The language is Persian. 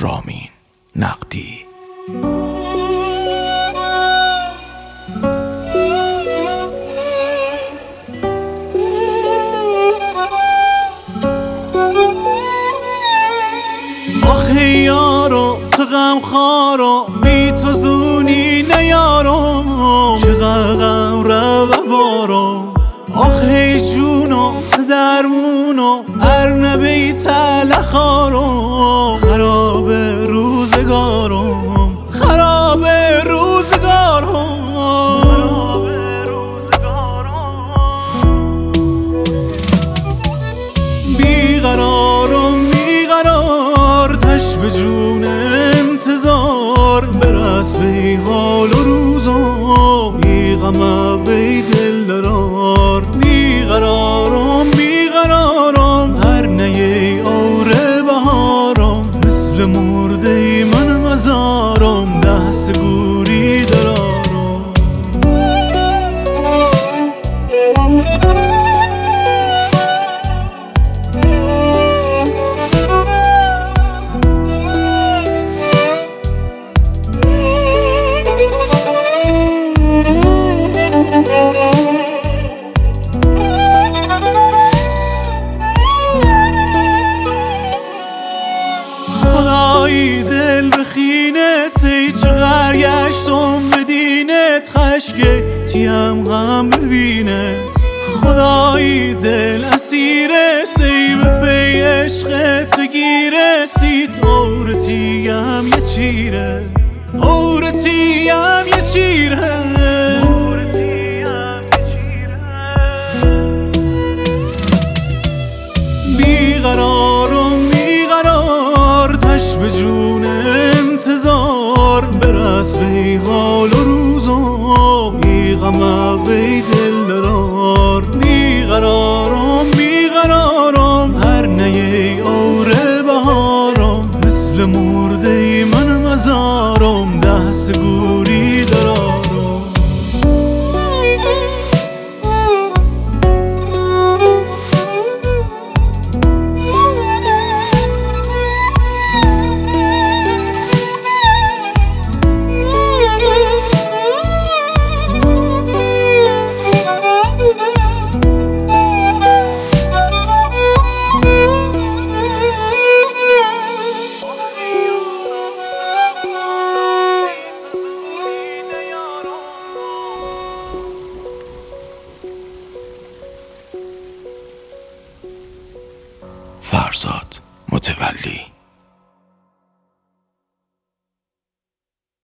رامین نقدی. آخه یارو تو غمخوارو بی تو زونی نیارم، چقدر غم رو بارم. آخه جونو تو درمونو ارنبی تلخارم، خراب روزگارم، خراب روزگارم. بیقرارم بیقرار تش به جون انتظار، برس بی حال و روزم بی غم بی دل درار. بیقرارم بیقرارم هر نیه آوره بهارم، مثل مرده من مزارم دست گوری درارم. خدایی دل بخینه سی چقدر گشتم بدینت، خشک تیم غم ببینت. خدایی دل اسیره سی به پی عشقت گیره، سیت عورتیم یه چیره، عورتیم یه چیره. بیقرارم بیقرار تش به جون انتظار، برس بی حال و روزم بی غم بی دل درار. بیقرارم بیقرارم هر نیه آوره بهارم، مثل مرده من مزارم دست گوری درارم. فرزاد متولی.